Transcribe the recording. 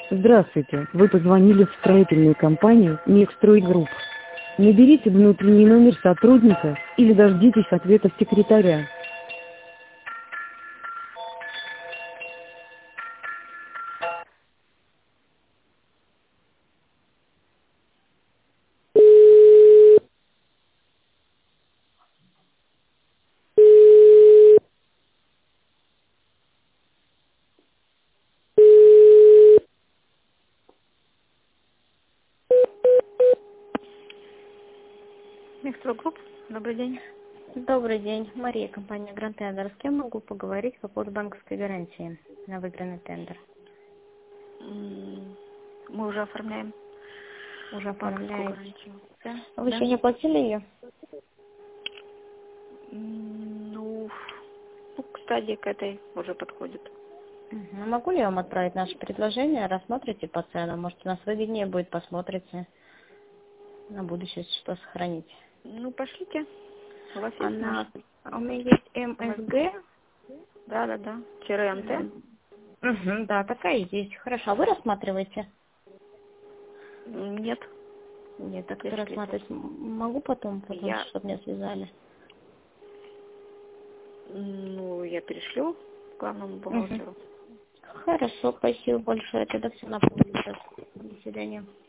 Здравствуйте, вы позвонили в строительную компанию «Мегстройгрупп». Наберите внутренний номер сотрудника или дождитесь ответа секретаря. Мегстройгрупп, добрый день. Добрый день. Мария, компания Grand Tender. С кем могу поговорить по поводу банковской гарантии на выигранный тендер? Мы уже оформляем Уже банковскую оформляете? гарантию. Да? Вы Да. еще не оплатили ее? Ну, к стадии к этой уже подходит. Могу ли я вам отправить наше предложение? Рассмотрите по ценам. Может, у нас выгоднее будет, посмотрите. На будущее, если что, сохранить. Ну, пошлите. У вас есть наш? У меня есть МСГ. Да. МТ. Да, такая есть. Хорошо. А вы рассматриваете? Нет. Нет, так Я что рассматривать могу потом, чтобы меня связали. Я перешлю главному бухгалтеру. Хорошо, спасибо большое. Тогда все напомню. До свидания.